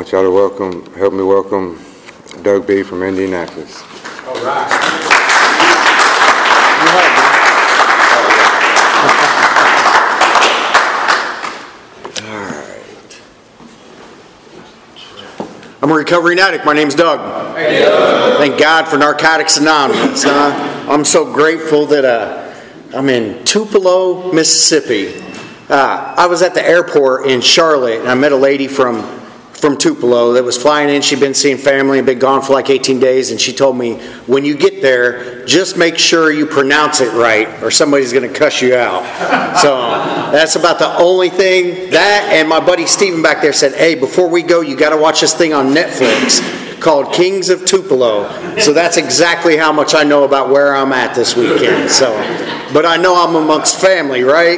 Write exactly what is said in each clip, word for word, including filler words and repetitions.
want y'all to welcome, help me welcome Doug B. from Indianapolis. All right. All right. I'm a recovering addict. My name's Doug. Hey, Doug. Thank God for Narcotics Anonymous. Uh, I'm so grateful that uh, I'm in Tupelo, Mississippi. Uh, I was at the airport in Charlotte, and I met a lady from from Tupelo that was flying in. She'd been seeing family and been gone for like eighteen days, and she told me, when you get there, just make sure you pronounce it right or somebody's going to cuss you out. So that's about the only thing. That and my buddy Steven back there said, hey, before we go, you got to watch this thing on Netflix called Kings of Tupelo. So that's exactly how much I know about where I'm at this weekend. So, but I know I'm amongst family, right?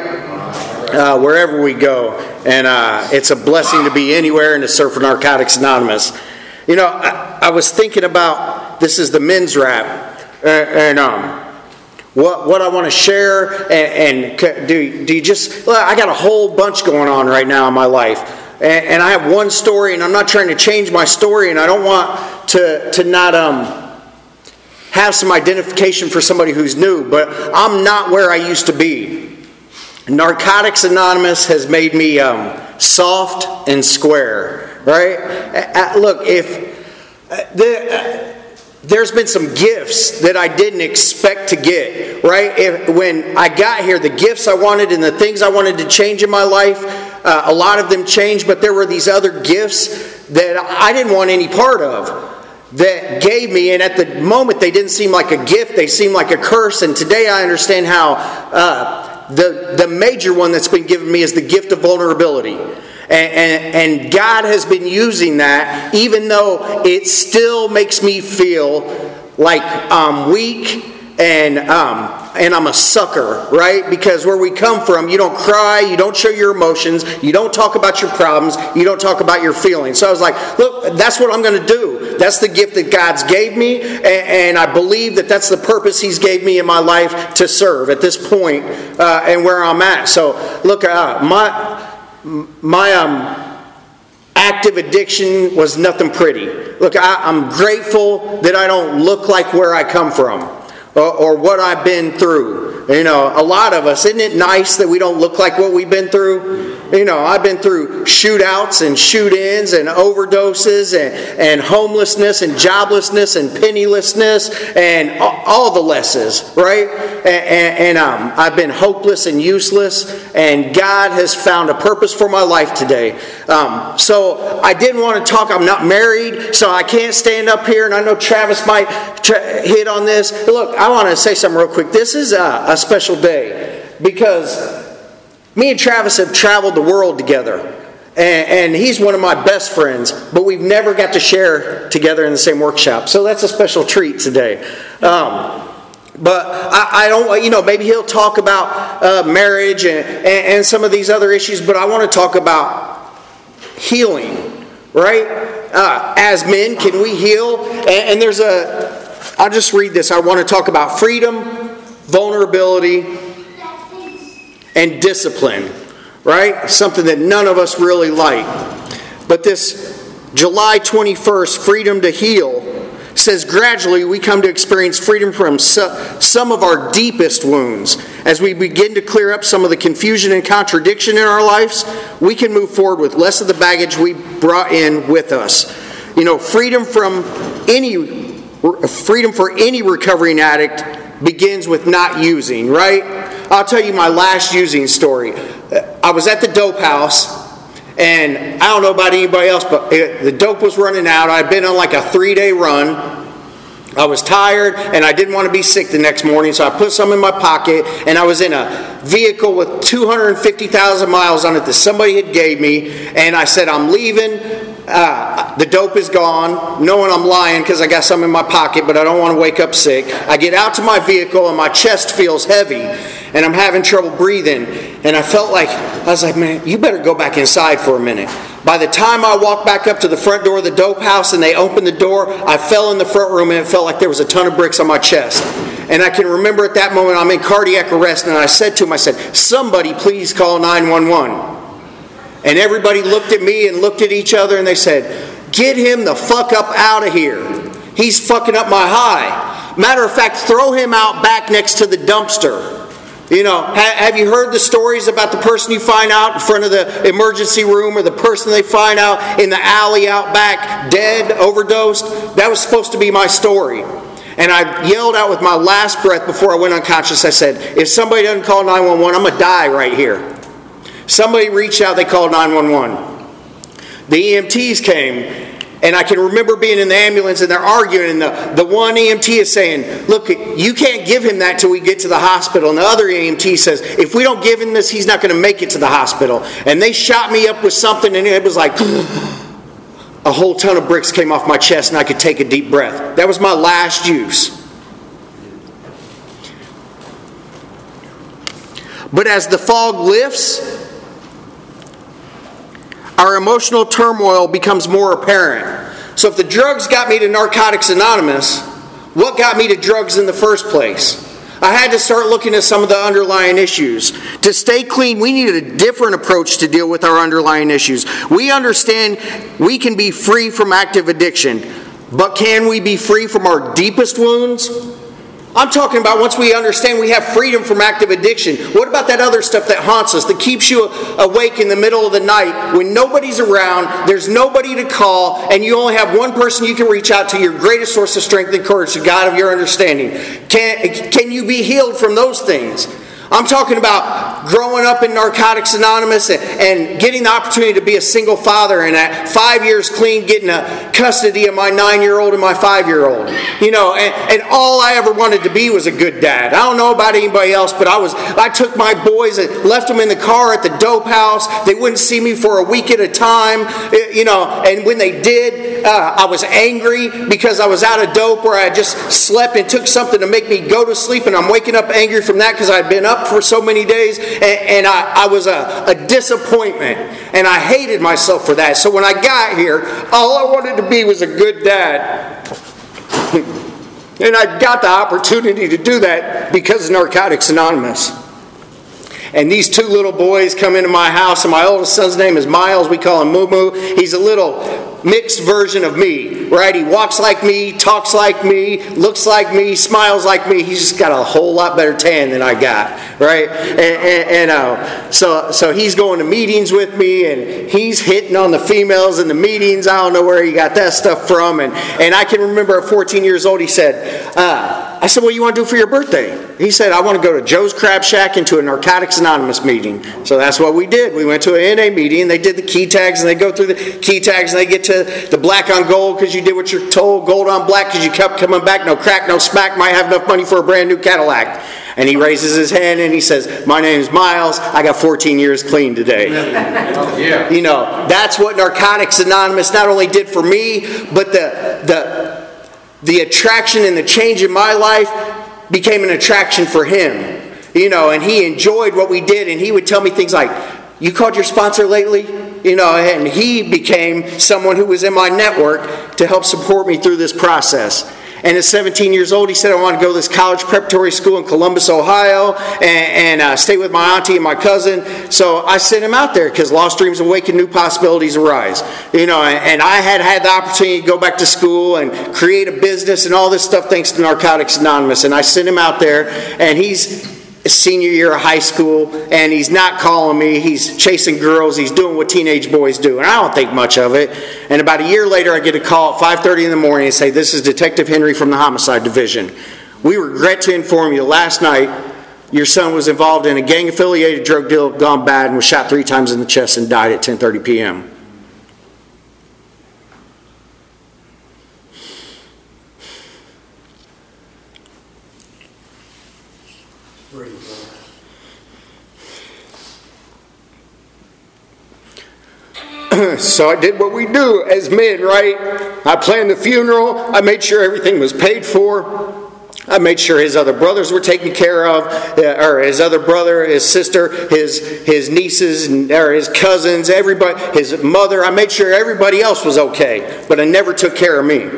Uh, wherever we go. And uh, it's a blessing to be anywhere and to serve for Narcotics Anonymous. You know, I, I was thinking about, this is the men's rap, uh, and um, what what I want to share, and, and do, do you just, well, I got a whole bunch going on right now in my life. And, and I have one story, and I'm not trying to change my story, and I don't want to, to not um, have some identification for somebody who's new, but I'm not where I used to be. Narcotics Anonymous has made me um, soft and square, right? Uh, look, if uh, the, uh, there's been some gifts that I didn't expect to get, right? If, when I got here, the gifts I wanted and the things I wanted to change in my life, uh, a lot of them changed, but there were these other gifts that I didn't want any part of that gave me, and at the moment they didn't seem like a gift, they seemed like a curse, and today I understand how uh, The, the major one that's been given me is the gift of vulnerability. And, and, and God has been using that, even though it still makes me feel like I'm weak and um, and I'm a sucker, right? Because where we come from, you don't cry, you don't show your emotions, you don't talk about your problems, you don't talk about your feelings. So I was like, look, that's what I'm going to do. That's the gift that God's gave me, and, and I believe that that's the purpose He's gave me in my life to serve at this point, uh, and where I'm at. So look, uh, my my um. active addiction was nothing pretty. Look, I, I'm grateful that I don't look like where I come from or, or what I've been through. You know, a lot of us, isn't it nice that we don't look like what we've been through? You know, I've been through shootouts and shoot-ins and overdoses and, and homelessness and joblessness and pennilessness and all the lesses, right? And, and, and um, I've been hopeless and useless, and God has found a purpose for my life today. Um, so I didn't want to talk. I'm not married, so I can't stand up here, and I know Travis might tra- hit on this. Look, I want to say something real quick. This is a, a special day because me and Travis have traveled the world together, and, and he's one of my best friends, but we've never got to share together in the same workshop. So that's a special treat today. Um, but I, I don't, you know, maybe he'll talk about uh, marriage and, and, and some of these other issues, but I want to talk about healing, right? Uh, as men, can we heal? And, and there's a, I'll just read this. I want to talk about freedom, vulnerability, and discipline, right? Something that none of us really like. But this July twenty-first, Freedom to Heal, says gradually we come to experience freedom from some of our deepest wounds. As we begin to clear up some of the confusion and contradiction in our lives, we can move forward with less of the baggage we brought in with us. You know, freedom from any, freedom for any recovering addict begins with not using, right? I'll tell you my last using story. I was at the dope house, and I don't know about anybody else, but it, the dope was running out. I'd been on like a three-day run. I was tired, and I didn't want to be sick the next morning, so I put some in my pocket, and I was in a vehicle with two hundred fifty thousand miles on it that somebody had gave me, and I said, I'm leaving. Uh, the dope is gone, knowing I'm lying because I got some in my pocket, but I don't want to wake up sick. I get out to my vehicle and my chest feels heavy and I'm having trouble breathing, and I felt like, I was like, man, you better go back inside for a minute. By the time I walked back up to the front door of the dope house and they opened the door, I fell in the front room and it felt like there was a ton of bricks on my chest. And I can remember at that moment I'm in cardiac arrest, and I said to him, I said, somebody please call nine one one. And everybody looked at me and looked at each other and they said, Get him the fuck up out of here. He's fucking up my high. Matter of fact, throw him out back next to the dumpster. You know, ha- have you heard the stories about the person you find out in front of the emergency room, or the person they find out in the alley out back, dead, overdosed? That was supposed to be my story. And I yelled out with my last breath before I went unconscious. I said, if somebody doesn't call nine one one, I'm going to die right here. Somebody reached out, they called nine one one. The E M Ts came. And I can remember being in the ambulance and they're arguing, and the, the one E M T is saying, look, you can't give him that till we get to the hospital. And the other E M T says, if we don't give him this, he's not going to make it to the hospital. And they shot me up with something, and it was like a whole ton of bricks came off my chest, and I could take a deep breath. That was my last use. But as the fog lifts, our emotional turmoil becomes more apparent. So if the drugs got me to Narcotics Anonymous, what got me to drugs in the first place? I had to start looking at some of the underlying issues. To stay clean, we needed a different approach to deal with our underlying issues. We understand we can be free from active addiction, but can we be free from our deepest wounds? I'm talking about once we understand we have freedom from active addiction. What about that other stuff that haunts us, that keeps you awake in the middle of the night when nobody's around, there's nobody to call, and you only have one person you can reach out to, your greatest source of strength and courage, the God of your understanding? Can, can you be healed from those things? I'm talking about growing up in Narcotics Anonymous and, and getting the opportunity to be a single father, and at five years clean, getting a custody of my nine-year-old and my five-year-old. You know, and, and all I ever wanted to be was a good dad. I don't know about anybody else, but I was. I took my boys and left them in the car at the dope house. They wouldn't see me for a week at a time. You know, and when they did, uh, I was angry because I was out of dope, or I just slept and took something to make me go to sleep, and I'm waking up angry from that because I'd been up for so many days, and, and I, I was a, a disappointment, and I hated myself for that. So when I got here, all I wanted to be was a good dad. And I got the opportunity to do that because of Narcotics Anonymous. And these two little boys come into my house, and my oldest son's name is Miles. We call him Moo Moo. He's a little mixed version of me, right? He walks like me, talks like me, looks like me, smiles like me. He's just got a whole lot better tan than I got, right? And, and, and uh, so, so he's going to meetings with me, and he's hitting on the females in the meetings. I don't know where he got that stuff from. And, and I can remember at fourteen years old, he said, uh, I said, what do you want to do for your birthday? He said, I want to go to Joe's Crab Shack and to a Narcotics Anonymous meeting. So that's what we did. We went to an N A meeting, and they did the key tags, and they go through the key tags, and they get to the black on gold because you did what you're told, gold on black because you kept coming back, no crack, no smack, might have enough money for a brand new Cadillac. And he raises his hand and he says, my name's Miles, I got fourteen years clean today. Yeah. You know, that's what Narcotics Anonymous not only did for me, but the the the attraction and the change in my life became an attraction for him. You know, and he enjoyed what we did, and he would tell me things like, you called your sponsor lately? You know, and he became someone who was in my network to help support me through this process. And at seventeen years old, he said, I want to go to this college preparatory school in Columbus, Ohio, and, and uh, stay with my auntie and my cousin. So I sent him out there because lost dreams awaken, new possibilities arise. You know, and, and I had had the opportunity to go back to school and create a business and all this stuff thanks to Narcotics Anonymous. And I sent him out there, and he's senior year of high school, and he's not calling me. He's chasing girls. He's doing what teenage boys do, and I don't think much of it. And about a year later, I get a call at five thirty in the morning and say, this is Detective Henry from the Homicide Division. We regret to inform you last night your son was involved in a gang-affiliated drug deal gone bad and was shot three times in the chest and died at ten thirty p.m. So I did what we do as men, right? I planned the funeral. I made sure everything was paid for. I made sure his other brothers were taken care of, or his other brother, his sister, his his nieces, or his cousins, everybody, his mother. I made sure everybody else was okay, but I never took care of me.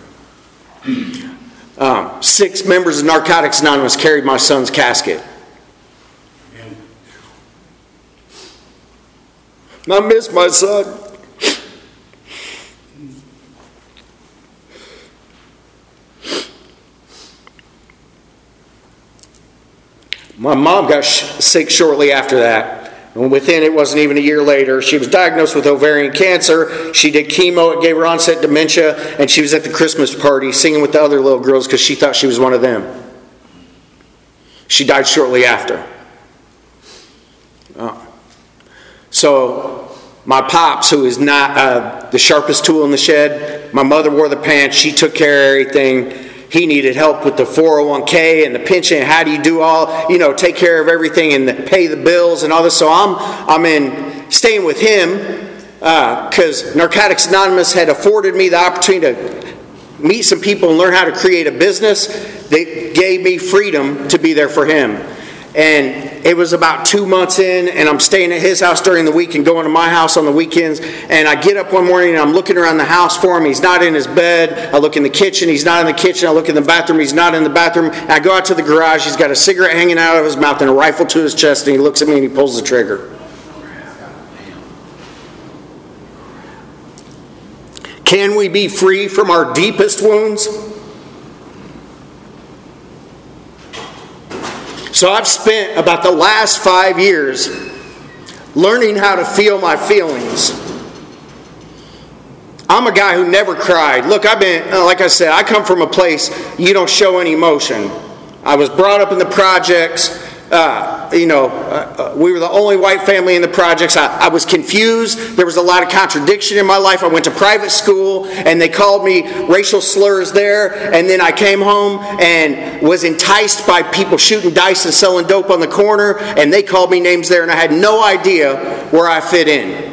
Um, six members of Narcotics Anonymous carried my son's casket. I miss my son. My mom got sh- sick shortly after that. And within, it wasn't even a year later, she was diagnosed with ovarian cancer. She did chemo, it gave her onset dementia, and she was at the Christmas party singing with the other little girls because she thought she was one of them. She died shortly after. Oh. So, my pops, who is not uh, the sharpest tool in the shed, my mother wore the pants, she took care of everything. He needed help with the four oh one k and the pension. How do you do all, you know, take care of everything and pay the bills and all this? So I'm, I'm in staying with him because uh, Narcotics Anonymous had afforded me the opportunity to meet some people and learn how to create a business that gave me freedom to be there for him. And it was about two months in, and I'm staying at his house during the week and going to my house on the weekends. And I get up one morning and I'm looking around the house for him. He's not in his bed. I look in the kitchen. He's not in the kitchen. I look in the bathroom. He's not in the bathroom. And I go out to the garage. He's got a cigarette hanging out of his mouth and a rifle to his chest. And he looks at me and he pulls the trigger. Can we be free from our deepest wounds? So I've spent about the last five years learning how to feel my feelings. I'm a guy who never cried. Look, I've been, like I said, I come from a place you don't show any emotion. I was brought up in the projects. Uh, you know, uh, we were the only white family in the projects. I, I was confused. There was a lot of contradiction in my life. I went to private school, and they called me racial slurs there. And then I came home and was enticed by people shooting dice and selling dope on the corner, and they called me names there, and I had no idea where I fit in.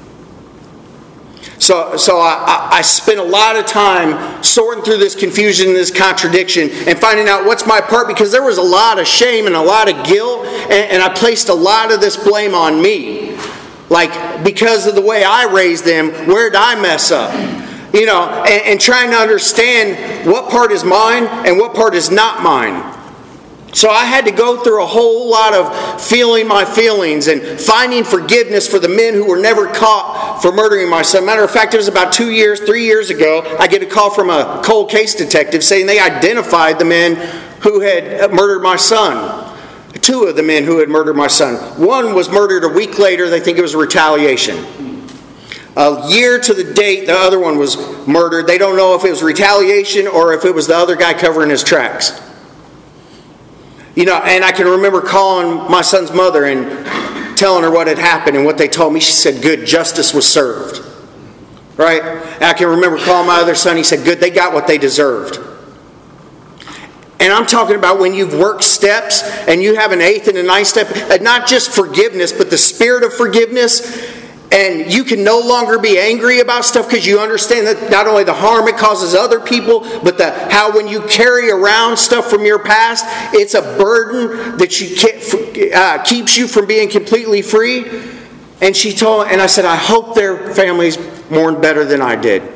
So, so I, I spent a lot of time sorting through this confusion and this contradiction and finding out what's my part, because there was a lot of shame and a lot of guilt, and, and I placed a lot of this blame on me. Like, because of the way I raised them, where did I mess up? You know, and, and trying to understand what part is mine and what part is not mine. So I had to go through a whole lot of feeling my feelings and finding forgiveness for the men who were never caught for murdering my son. Matter of fact, it was about two years, three years ago, I get a call from a cold case detective saying they identified the men who had murdered my son. Two of the men who had murdered my son. One was murdered a week later. They think it was a retaliation. A year to the date, the other one was murdered. They don't know if it was retaliation or if it was the other guy covering his tracks. You know, and I can remember calling my son's mother and telling her what had happened and what they told me. She said, good, justice was served. Right? And I can remember calling my other son. He said, good, they got what they deserved. And I'm talking about when you've worked steps and you have an eighth and a ninth step, and not just forgiveness, but the spirit of forgiveness. And you can no longer be angry about stuff because you understand that not only the harm it causes other people, but the how when you carry around stuff from your past, it's a burden that you can't, uh, keeps you from being completely free. And she told, and I said, I hope their families mourn better than I did.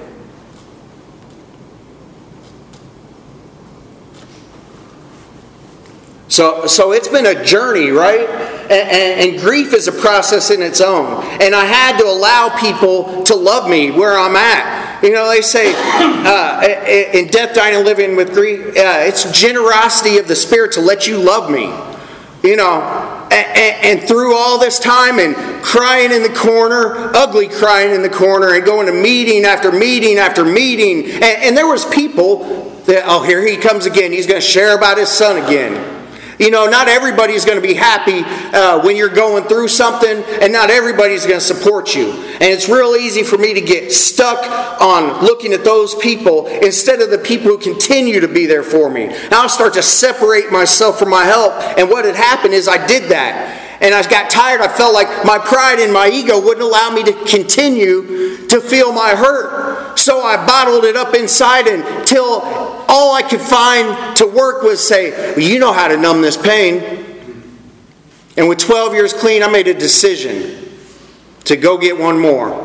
So, so it's been a journey, right? And, and, and grief is a process in its own. And I had to allow people to love me where I'm at. You know, they say, uh, in Death, Dying, and Living with Grief, uh, it's generosity of the Spirit to let you love me. You know, and, and through all this time and crying in the corner, ugly crying in the corner, and going to meeting after meeting after meeting. And, and there was people that, oh, here he comes again. He's going to share about his son again. You know, not everybody's going to be happy uh, when you're going through something, and not everybody's going to support you. And it's real easy for me to get stuck on looking at those people instead of the people who continue to be there for me. Now I'll start to separate myself from my help, and what had happened is I did that. And I got tired. I felt like my pride and my ego wouldn't allow me to continue to feel my hurt. So I bottled it up inside until all I could find to work was say, well, you know how to numb this pain. And with twelve years clean, I made a decision to go get one more.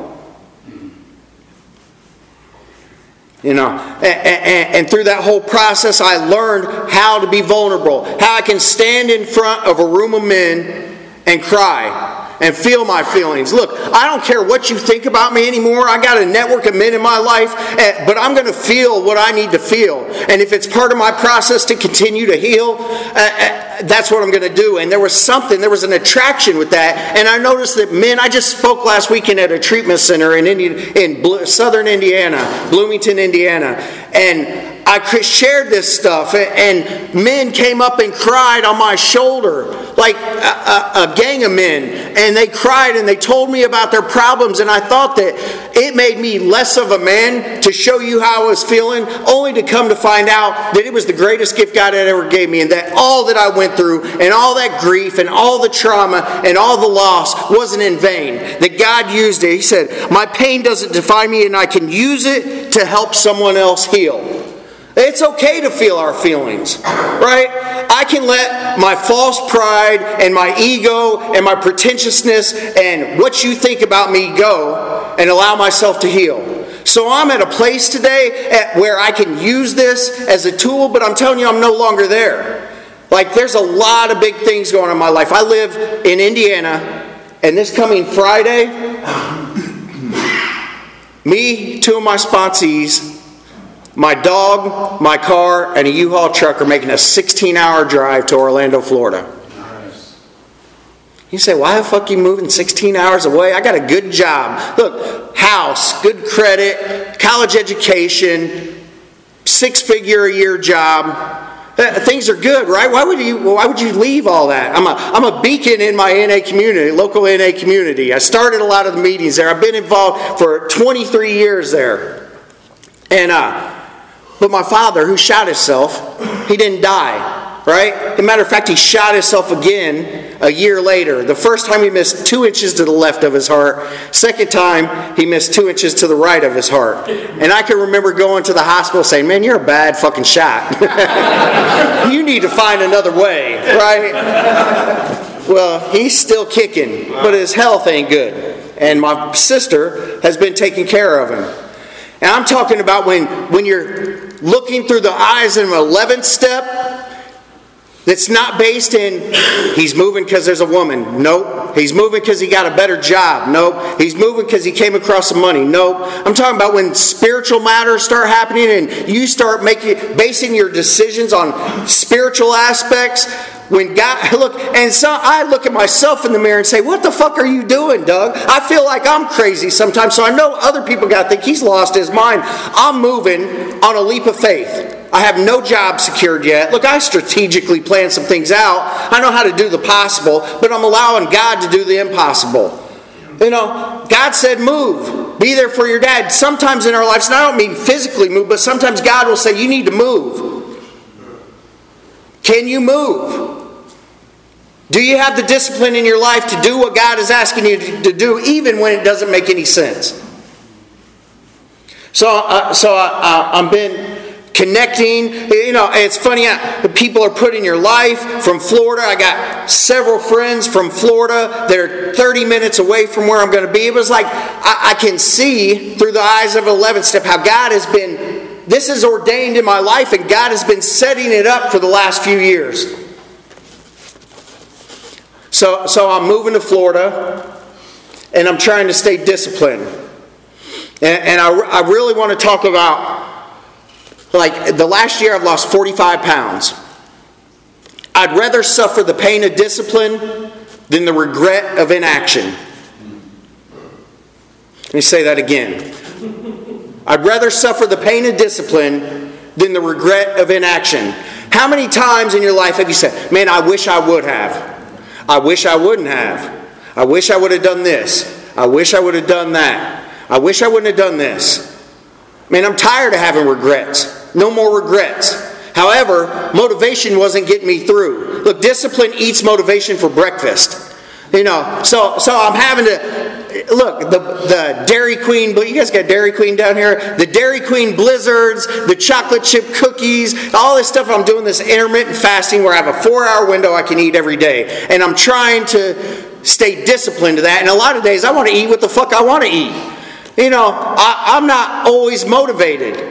You know, and, and, and through that whole process, I learned how to be vulnerable. How I can stand in front of a room of men and cry. and feel my feelings. Look, I don't care what you think about me anymore. I got a network of men in my life, but I'm going to feel what I need to feel. And if it's part of my process to continue to heal, uh, that's what I'm going to do. And there was something, there was an attraction with that. And I noticed that men, I just spoke last weekend at a treatment center in, Indian, in southern Indiana, Bloomington, Indiana. And I shared this stuff, and men came up and cried on my shoulder, like a, a, a gang of men, and they cried and they told me about their problems, and I thought that it made me less of a man to show you how I was feeling, only to come to find out that it was the greatest gift God had ever gave me, and that all that I went through, and all that grief, and all the trauma, and all the loss wasn't in vain, that God used it. He said, my pain doesn't define me, and I can use it to help someone else heal. It's okay to feel our feelings, right? I can let my false pride and my ego and my pretentiousness and what you think about me go and allow myself to heal. So I'm at a place today at where I can use this as a tool, but I'm telling you, I'm no longer there. Like, there's a lot of big things going on in my life. I live in Indiana, and this coming Friday, me, two of my sponsees, my dog, my car, and a U-Haul truck are making a sixteen-hour drive to Orlando, Florida. Nice. You say, why the fuck are you moving sixteen hours away? I got a good job. Look, house, good credit, college education, six-figure-a-year job. Uh, things are good, right? Why would you? Why would you leave all that? I'm a I'm a beacon in my N A community, local N A community. I started a lot of the meetings there. I've been involved for twenty-three years there, and uh. But my father, who shot himself, he didn't die, right? As a matter of fact, he shot himself again a year later. The first time he missed two inches to the left of his heart. Second time, he missed two inches to the right of his heart. And I can remember going to the hospital saying, man, you're a bad fucking shot. You need to find another way, right? Well, he's still kicking, but his health ain't good. And my sister has been taking care of him. And I'm talking about when, when you're looking through the eyes of an eleventh step that's not based in, he's moving because there's a woman. Nope. He's moving because he got a better job. Nope. He's moving because he came across some money. Nope. I'm talking about when spiritual matters start happening and you start making basing your decisions on spiritual aspects. When God, look, and so I look at myself in the mirror and say, what the fuck are you doing, Doug? I feel like I'm crazy sometimes, so I know other people got to think he's lost his mind. I'm moving on a leap of faith. I have no job secured yet. Look, I strategically plan some things out. I know how to do the possible, but I'm allowing God to do the impossible. You know, God said move. Be there for your dad. Sometimes in our lives, and I don't mean physically move, but sometimes God will say you need to move. Can you move? Do you have the discipline in your life to do what God is asking you to do, even when it doesn't make any sense? So, uh, so uh, uh, I've been connecting. You know, it's funny how people are put in your life from Florida. I got several friends from Florida. They're thirty minutes away from where I'm going to be. It was like I, I can see through the eyes of eleventh step how God has been. This is ordained in my life, and God has been setting it up for the last few years. So, so I'm moving to Florida, and I'm trying to stay disciplined. And, and I, I really want to talk about, like, the last year I've lost forty-five pounds. I'd rather suffer the pain of discipline than the regret of inaction. Let me say that again. I'd rather suffer the pain of discipline than the regret of inaction. How many times in your life have you said, man, I wish I would have. I wish I wouldn't have. I wish I would have done this. I wish I would have done that. I wish I wouldn't have done this. Man, I'm tired of having regrets. No more regrets. However, motivation wasn't getting me through. Look, discipline eats motivation for breakfast. You know, so so I'm having to, look, the, the Dairy Queen, you guys got Dairy Queen down here? The Dairy Queen Blizzards, the chocolate chip cookies, all this stuff. I'm doing this intermittent fasting where I have a four-hour window I can eat every day. And I'm trying to stay disciplined to that. And a lot of days I want to eat what the fuck I want to eat. You know, I, I'm not always motivated.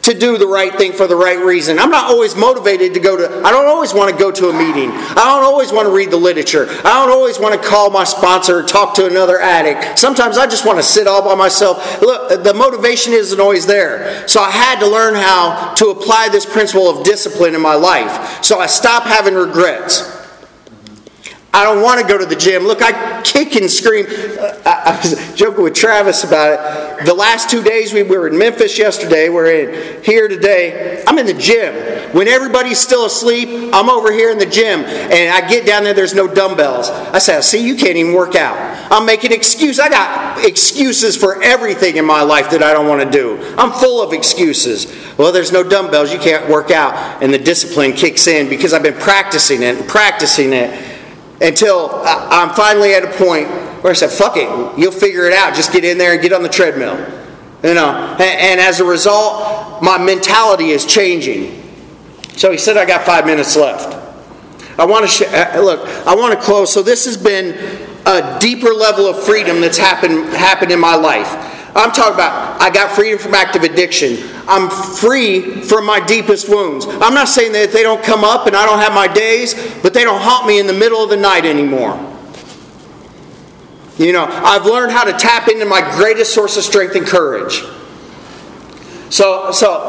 to do the right thing for the right reason. I'm not always motivated to go to, I don't always want to go to a meeting. I don't always want to read the literature. I don't always want to call my sponsor or talk to another addict. Sometimes I just want to sit all by myself. Look, the motivation isn't always there. So I had to learn how to apply this principle of discipline in my life. So I stopped having regrets. I don't want to go to the gym. Look, I kick and scream. I, I was joking with Travis about it. The last two days, we were in Memphis yesterday. We're in here today. I'm in the gym. When everybody's still asleep, I'm over here in the gym. And I get down there, there's no dumbbells. I say, see, you can't even work out. I'm making excuses. I got excuses for everything in my life that I don't want to do. I'm full of excuses. Well, there's no dumbbells. You can't work out. And the discipline kicks in because I've been practicing it and practicing it. Until I'm finally at a point where I said, fuck it, you'll figure it out. Just get in there and get on the treadmill. You know, and, and as a result, my mentality is changing. So he said I got five minutes left. I want to, sh- look, I want to close. So this has been a deeper level of freedom that's happened, happened in my life. I'm talking about, I got freedom from active addiction. I'm free from my deepest wounds. I'm not saying that they don't come up and I don't have my days, but they don't haunt me in the middle of the night anymore. You know, I've learned how to tap into my greatest source of strength and courage. So, so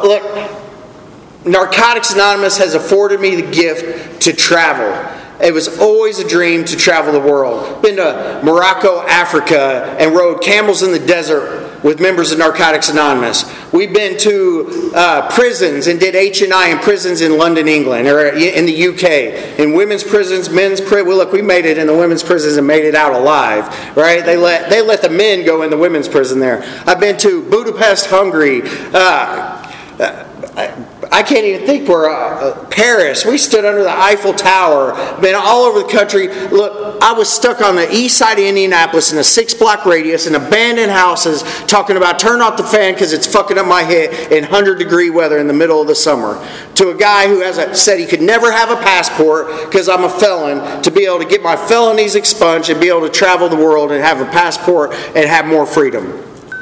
look, Narcotics Anonymous has afforded me the gift to travel. It was always a dream to travel the world. Been to Morocco, Africa, and rode camels in the desert with members of Narcotics Anonymous. We've been to uh, prisons and did H and I in prisons in London, England, or in the U K. In women's prisons, men's prisons. Well, look, we made it in the women's prisons and made it out alive, right? They let they let the men go in the women's prison there. I've been to Budapest, Hungary. Uh, uh, I can't even think where, uh, Paris. We stood under the Eiffel Tower. Been all over the country. Look, I was stuck on the east side of Indianapolis in a six block radius in abandoned houses talking about turn off the fan because it's fucking up my head in one hundred degree weather in the middle of the summer. To a guy who has a, said he could never have a passport because I'm a felon, to be able to get my felonies expunged and be able to travel the world and have a passport and have more freedom.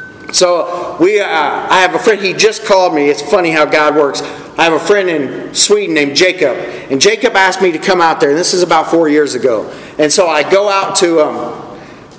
So we, uh, I have a friend, he just called me. It's funny how God works. I have a friend in Sweden named Jacob. And Jacob asked me to come out there. And this is about four years ago. And so I go out to um,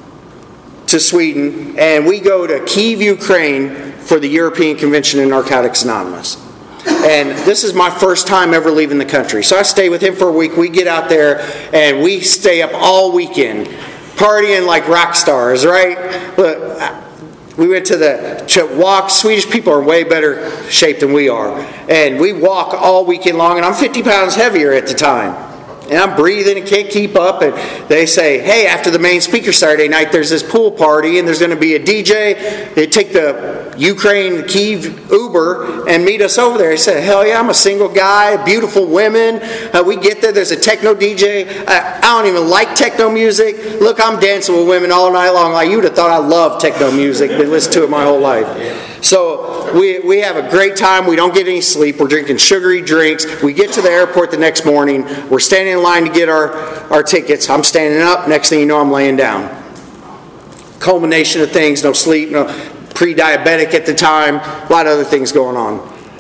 to Sweden. And we go to Kyiv, Ukraine for the European Convention in Narcotics Anonymous. And this is my first time ever leaving the country. So I stay with him for a week. We get out there and we stay up all weekend. Partying like rock stars, right? Look, we went to the to walk. Swedish people are in way better shape than we are. And we walk all weekend long, and I'm fifty pounds heavier at the time. And I'm breathing and can't keep up. And they say, hey, after the main speaker Saturday night, there's this pool party, and there's going to be a D J. They take the Ukraine, Kyiv Uber and meet us over there. I said, hell yeah, I'm a single guy, beautiful women. Uh, we get there, there's a techno D J. I, I don't even like techno music. Look, I'm dancing with women all night long. Like, you would have thought I loved techno music. Been listening to it my whole life. So we we have a great time. We don't get any sleep. We're drinking sugary drinks. We get to the airport the next morning. We're standing in line to get our, our tickets. I'm standing up. Next thing you know, I'm laying down. Culmination of things. No sleep. No pre-diabetic at the time. A lot of other things going on.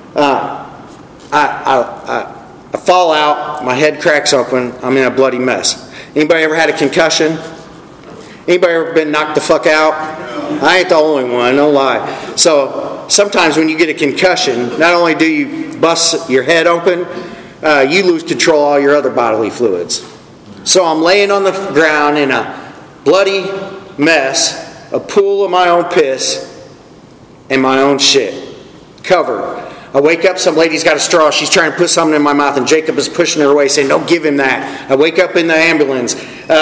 Uh, I, I, I, I fall out. My head cracks open. I'm in a bloody mess. Anybody ever had a concussion? Anybody ever been knocked the fuck out? I ain't the only one, no lie. So sometimes when you get a concussion, not only do you bust your head open, uh, you lose control of all your other bodily fluids. So I'm laying on the ground in a bloody mess, a pool of my own piss and my own shit, covered. I wake up, some lady's got a straw, she's trying to put something in my mouth, and Jacob is pushing her away, saying, don't give him that. I wake up in the ambulance.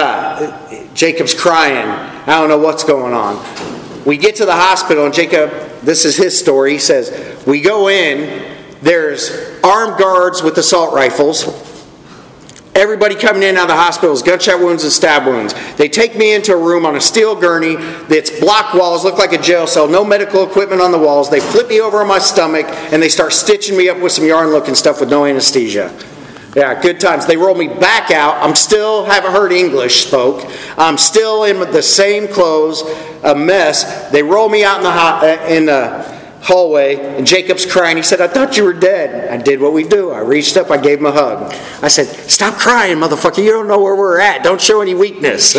Uh, Jacob's crying. I don't know what's going on. We get to the hospital, and Jacob, this is his story, he says, we go in, there's armed guards with assault rifles. Everybody coming in and out of the hospital is gunshot wounds and stab wounds. They take me into a room on a steel gurney that's block walls, look like a jail cell, no medical equipment on the walls. They flip me over on my stomach, and they start stitching me up with some yarn-looking stuff with no anesthesia. Yeah, good times. They roll me back out. I'm still, haven't heard English spoke. I'm still in the same clothes, a mess. They roll me out in the, in the hallway, and Jacob's crying. He said, I thought you were dead. I did what we do. I reached up, I gave him a hug. I said, stop crying, motherfucker. You don't know where we're at. Don't show any weakness.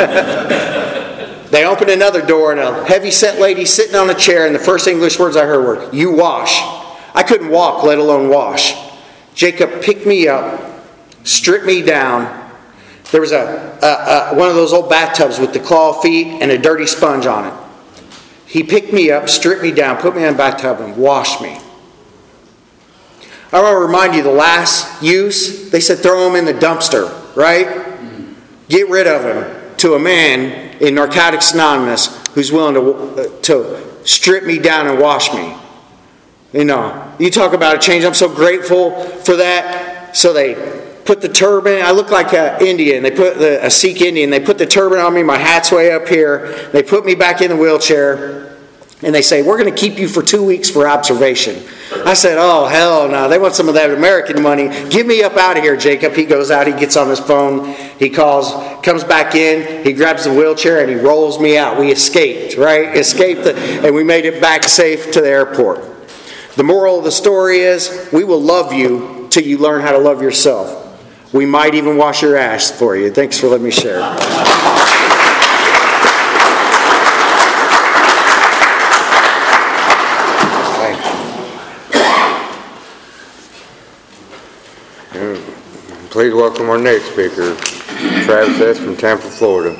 They opened another door, and a heavy-set lady sitting on a chair, and the first English words I heard were, you wash. I couldn't walk, let alone wash. Jacob picked me up, stripped me down. There was a, a, a one of those old bathtubs with the claw feet and a dirty sponge on it. He picked me up, stripped me down, put me in a bathtub, and washed me. I want to remind you, the last use, they said throw him in the dumpster, right? Get rid of him. To a man in Narcotics Anonymous who's willing to, uh, to strip me down and wash me. You know, you talk about a change. I'm so grateful for that. So they put the turban. I look like an Indian. They put the, a Sikh Indian. They put the turban on me. My hat's way up here. They put me back in the wheelchair. And they say, we're going to keep you for two weeks for observation. I said, oh, hell no. They want some of that American money. Get me up out of here, Jacob. He goes out. He gets on his phone. He calls, comes back in. He grabs the wheelchair and he rolls me out. We escaped, right? Escaped, the, and we made it back safe to the airport. The moral of the story is, we will love you till you learn how to love yourself. We might even wash your ass for you. Thanks for letting me share. Please welcome our next speaker, Travis S. from Tampa, Florida.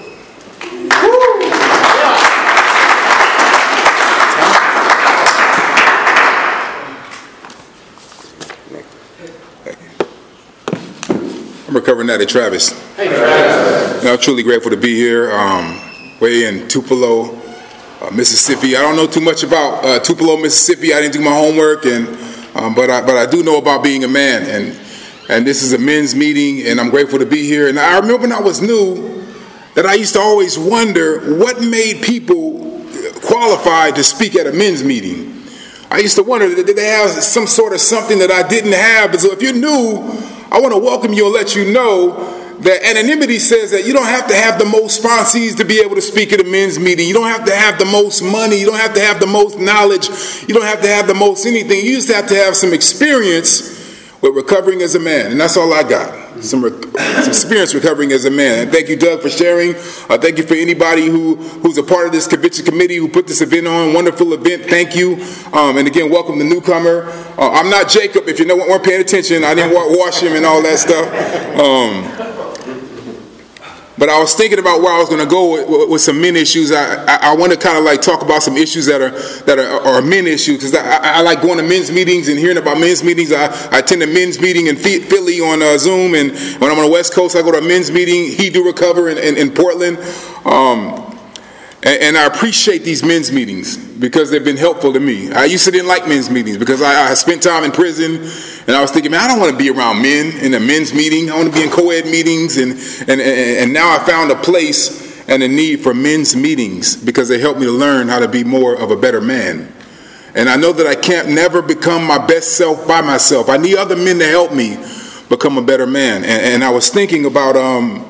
I'm recovering that at Travis. Hey, Travis. You know, I'm truly grateful to be here. Um, way in Tupelo, uh, Mississippi. I don't know too much about uh, Tupelo, Mississippi. I didn't do my homework, and um, but I but I do know about being a man. And and this is a men's meeting, and I'm grateful to be here. And I remember when I was new that I used to always wonder what made people qualified to speak at a men's meeting. I used to wonder, did they have some sort of something that I didn't have? So if you're new, I want to welcome you and let you know that anonymity says that you don't have to have the most sponsees to be able to speak at a men's meeting. You don't have to have the most money. You don't have to have the most knowledge. You don't have to have the most anything. You just have to have some experience with recovering as a man. And that's all I got. Some, rec- some experience recovering as a man. And thank you, Doug, for sharing. Uh, thank you for anybody who, who's a part of this convention committee who put this event on. Wonderful event. Thank you. Um, and again, welcome the newcomer. Uh, I'm not Jacob. If you know, weren't paying attention, I didn't wash him and all that stuff. Um, But I was thinking about where I was going to go with, with, with some men issues. I, I, I want to kind of like talk about some issues that are that are, are men issues, because I, I, I like going to men's meetings and hearing about men's meetings. I, I attend a men's meeting in Philly on uh, Zoom, and when I'm on the West Coast, I go to a men's meeting. He do recover in, in, in Portland. Um, And, and I appreciate these men's meetings because they've been helpful to me. I used to didn't like men's meetings because I, I spent time in prison, and I was thinking, man, I don't want to be around men in a men's meeting. I want to be in co-ed meetings, and, and, and now I found a place and a need for men's meetings because they help me to learn how to be more of a better man. And I know that I can't never become my best self by myself. I need other men to help me become a better man. And, and I was thinking about um.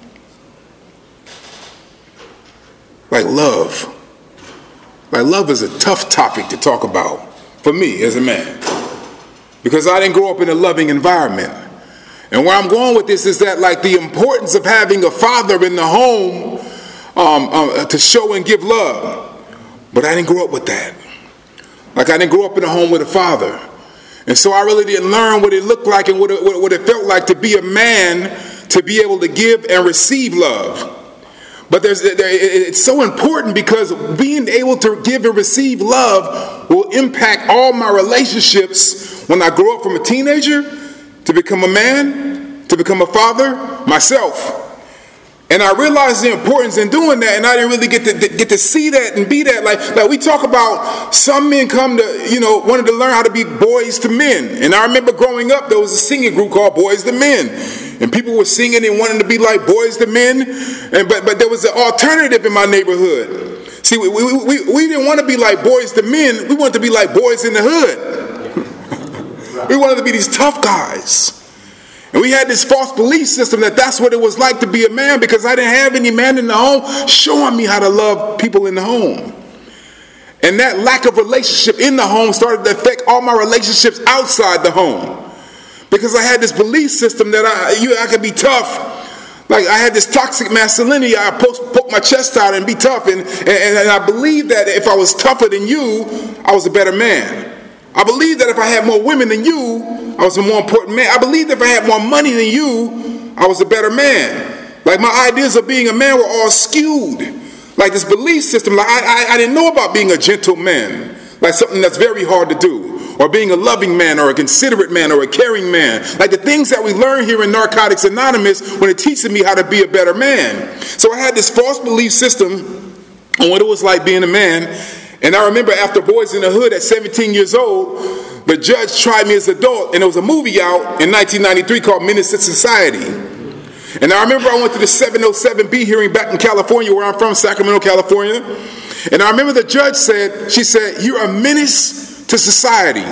Like love. Like love is a tough topic to talk about for me as a man, because I didn't grow up in a loving environment. And where I'm going with this is that, like, the importance of having a father in the home um, um, to show and give love. But I didn't grow up with that. Like, I didn't grow up in a home with a father. And so I really didn't learn what it looked like and what it, what it felt like to be a man, to be able to give and receive love. But there's, there, it's so important because being able to give and receive love will impact all my relationships when I grow up from a teenager to become a man, to become a father, myself. And I realized the importance in doing that, and I didn't really get to get to see that and be that. Like, like we talk about some men come to, you know, wanted to learn how to be boys to men. And I remember growing up, there was a singing group called Boys to Men. And people were singing and wanting to be like Boys to Men. And but but there was an alternative in my neighborhood. See, we, we, we, we didn't want to be like Boys to Men. We wanted to be like boys in the hood. We wanted to be these tough guys. And we had this false belief system that that's what it was like to be a man, because I didn't have any man in the home showing me how to love people in the home. And that lack of relationship in the home started to affect all my relationships outside the home. Because I had this belief system that I, you, I could be tough. Like I had this toxic masculinity. I post, poke my chest out and be tough. And, and, and I believed that if I was tougher than you, I was a better man. I believed that if I had more women than you, I was a more important man. I believed that if I had more money than you, I was a better man. Like my ideas of being a man were all skewed. Like this belief system, like I, I, I didn't know about being a gentleman, like something that's very hard to do, or being a loving man, or a considerate man, or a caring man. Like the things that we learn here in Narcotics Anonymous when it teaches me how to be a better man. So I had this false belief system on what it was like being a man. And I remember after Boys in the Hood at seventeen years old, the judge tried me as an adult, and there was a movie out in nineteen ninety-three called Menace to Society. And I remember I went to the seven oh seven B hearing back in California, where I'm from, Sacramento, California. And I remember the judge said, she said, "You're a menace to society."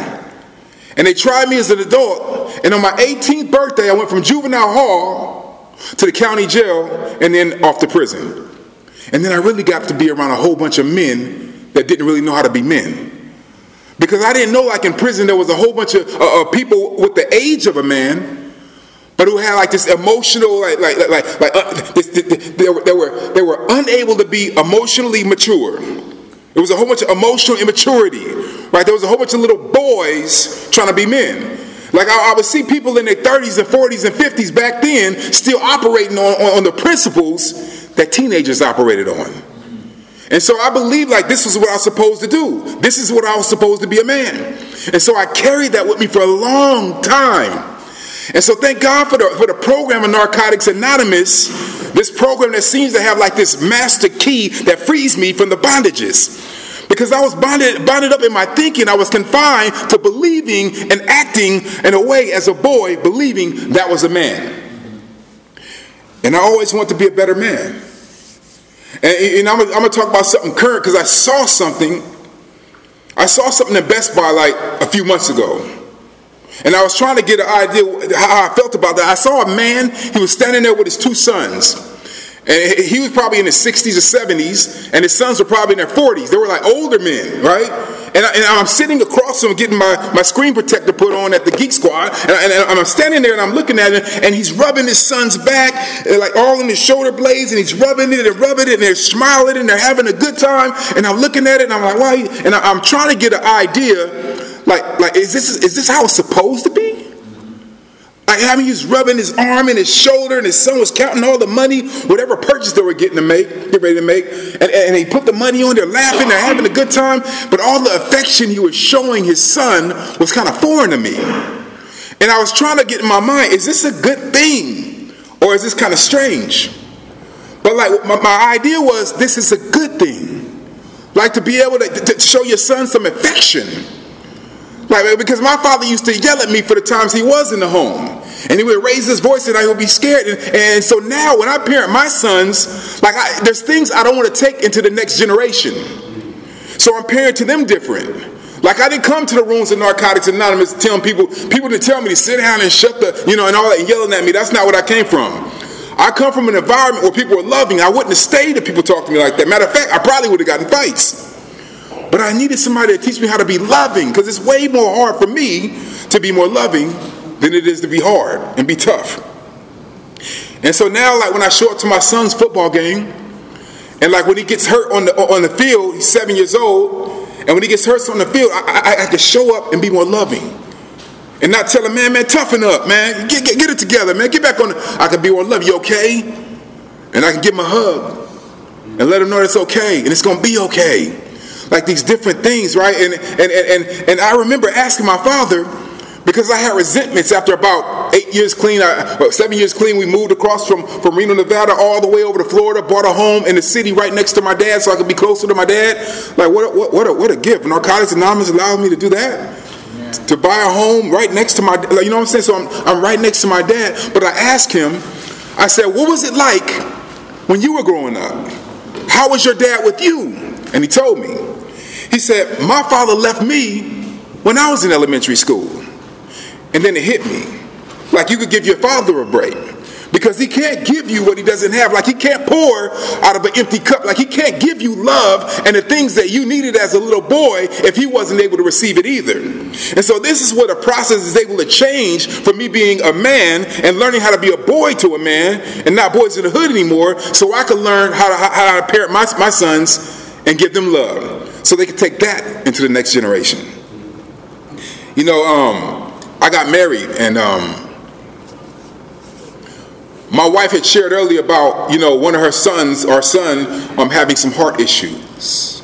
And they tried me as an adult. And on my eighteenth birthday, I went from juvenile hall to the county jail and then off to prison. And then I really got to be around a whole bunch of men that didn't really know how to be men. Because I didn't know, like in prison, there was a whole bunch of uh, uh, people with the age of a man, but who had like this emotional, like, like, like, like uh, this, this, they, were, they, were, they were unable to be emotionally mature. There was a whole bunch of emotional immaturity, right? There was a whole bunch of little boys trying to be men. Like I, I would see people in their thirties and forties and fifties back then still operating on, on, on the principles that teenagers operated on. And so I believed like this was what I was supposed to do. This is what I was supposed to be a man. And so I carried that with me for a long time. And so thank God for the, for the program of Narcotics Anonymous, this program that seems to have like this master key that frees me from the bondages. Because I was bonded, bonded up in my thinking. I was confined to believing and acting in a way as a boy, believing that was a man. And I always wanted to be a better man. And, and I'm going to talk about something current because I saw something. I saw something in Best Buy like a few months ago. And I was trying to get an idea how I felt about that. I saw a man, he was standing there with his two sons. And he was probably in his sixties or seventies, and his sons were probably in their forties. They were like older men, right? And, I, and I'm sitting across from him getting my, my screen protector put on at the Geek Squad, and, I, and I'm standing there and I'm looking at him, and he's rubbing his son's back, like all in his shoulder blades, and he's rubbing it and rubbing it, and they're smiling, and they're having a good time. And I'm looking at it, and I'm like, why? And I, I'm trying to get an idea. Like, like is this is this how it's supposed to be? Like, I mean, he's rubbing his arm and his shoulder, and his son was counting all the money, whatever purchase they were getting to make, get ready to make, and, and he put the money on. They're laughing, they're having a good time, but all the affection he was showing his son was kind of foreign to me. And I was trying to get in my mind, is this a good thing, or is this kind of strange? But like, my, my idea was, this is a good thing. Like to be able to, to show your son some affection. Like, because my father used to yell at me for the times he was in the home. And he would raise his voice and I would be scared. And, and so now when I parent my sons, like I, there's things I don't want to take into the next generation. So I'm parenting them different. Like I didn't come to the rooms of Narcotics Anonymous telling people, people didn't tell me to sit down and shut the, you know, and all that and yelling at me. That's not what I came from. I come from an environment where people were loving. I wouldn't have stayed if people talked to me like that. Matter of fact, I probably would have gotten fights. But I needed somebody to teach me how to be loving, because it's way more hard for me to be more loving than it is to be hard and be tough. And so now, like when I show up to my son's football game, and like when he gets hurt on the on the field, he's seven years old, and when he gets hurt on the field, I, I, I can show up and be more loving, and not tell him, man, man, toughen up, man, get get, get it together, man, get back on. The, I can be more loving. You okay? And I can give him a hug and let him know it's okay and it's gonna be okay. Like these different things, right? And and, and and I remember asking my father, because I had resentments after about eight years clean, I, well, seven years clean, we moved across from, from Reno, Nevada, all the way over to Florida, bought a home in the city right next to my dad so I could be closer to my dad. Like, what, what, what, a, what a gift. Narcotics Anonymous allowed me to do that. Yeah. To buy a home right next to my dad. Like, you know what I'm saying? So I'm, I'm right next to my dad. But I asked him, I said, what was it like when you were growing up? How was your dad with you? And he told me. He said, my father left me when I was in elementary school. And then it hit me. Like you could give your father a break. Because he can't give you what he doesn't have. Like he can't pour out of an empty cup. Like he can't give you love and the things that you needed as a little boy if he wasn't able to receive it either. And so this is what a process is able to change from me being a man and learning how to be a boy to a man and not boys in the hood anymore, so I can learn how to, how to parent my, my sons and give them love so they can take that into the next generation. You know, um, I got married, and um, my wife had shared earlier about, you know, one of her sons, our son, um, having some heart issues.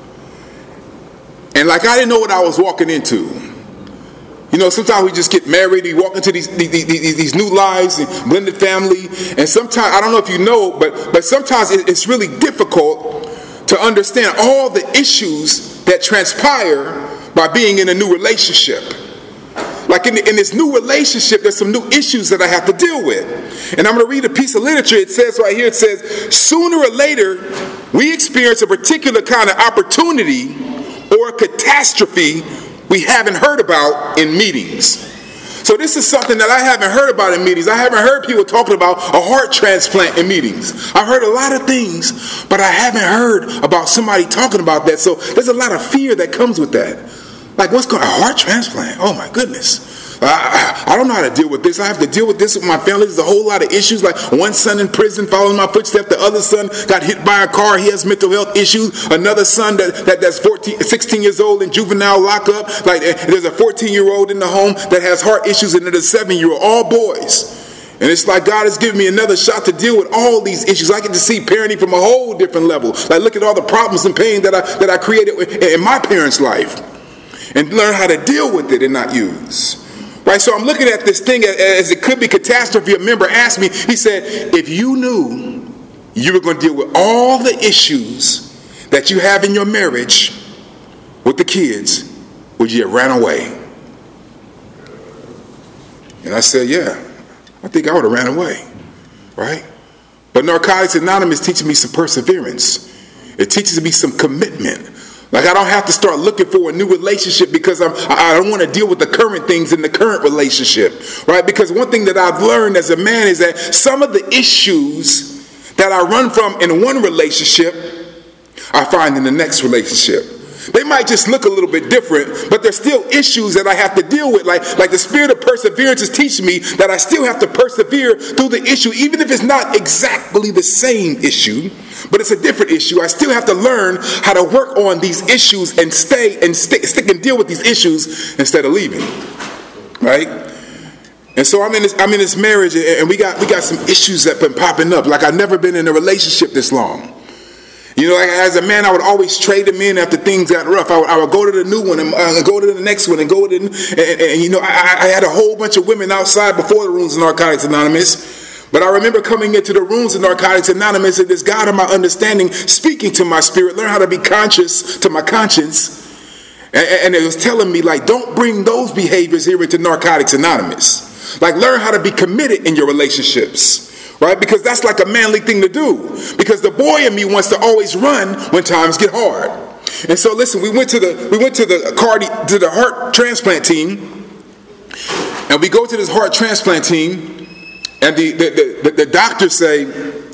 And like I didn't know what I was walking into. You know, sometimes we just get married, we walk into these these, these, these new lives and blended family. And sometimes, I don't know if you know, but, but sometimes it, it's really difficult to understand all the issues that transpire by being in a new relationship. Like in, in this new relationship, there's some new issues that I have to deal with. And I'm going to read a piece of literature. It says right here, it says, sooner or later, we experience a particular kind of opportunity or a catastrophe we haven't heard about in meetings. So this is something that I haven't heard about in meetings. I haven't heard people talking about a heart transplant in meetings. I've heard a lot of things, but I haven't heard about somebody talking about that. So there's a lot of fear that comes with that. Like, what's going on? A heart transplant? Oh, my goodness. I, I, I don't know how to deal with this. I have to deal with this with my family. There's a whole lot of issues. Like one son in prison following my footsteps. The other son got hit by a car. He has mental health issues. Another son that, that that's fourteen, sixteen years old in juvenile lockup. Like there's a fourteen-year-old in the home that has heart issues, and there's a seven-year-old. All boys. And it's like God has given me another shot to deal with all these issues. I get to see parenting from a whole different level. Like look at all the problems and pain that I that I created in my parents' life. And learn how to deal with it and not use. Right, so I'm looking at this thing as it could be catastrophe. A member asked me, he said, if you knew you were going to deal with all the issues that you have in your marriage with the kids, would you have ran away? And I said, yeah, I think I would have ran away, right? But Narcotics Anonymous teaches me some perseverance. It teaches me some commitment. Like I don't have to start looking for a new relationship because I'm, I don't want to deal with the current things in the current relationship, right? Because one thing that I've learned as a man is that some of the issues that I run from in one relationship, I find in the next relationship. They might just look a little bit different, but there's still issues that I have to deal with. Like, like the spirit of perseverance is teaching me that I still have to persevere through the issue, even if it's not exactly the same issue, but it's a different issue. I still have to learn how to work on these issues and stay and stick, stick and deal with these issues instead of leaving, right? And so I'm in this, I'm in this marriage, and we got we got some issues that have been popping up. Like I've never been in a relationship this long. You know, like as a man, I would always trade them in after things got rough. I would, I would go to the new one and uh, go to the next one and go to the, and, and you know, I, I had a whole bunch of women outside before the rooms of Narcotics Anonymous. But I remember coming into the rooms of Narcotics Anonymous and this God of my understanding speaking to my spirit, learn how to be conscious to my conscience. And, and it was telling me, like, don't bring those behaviors here into Narcotics Anonymous. Like, learn how to be committed in your relationships. Right? Because that's like a manly thing to do. Because the boy in me wants to always run when times get hard. And so listen, we went to the we went to the cardi- to the heart transplant team, and we go to this heart transplant team, and the the, the, the doctors say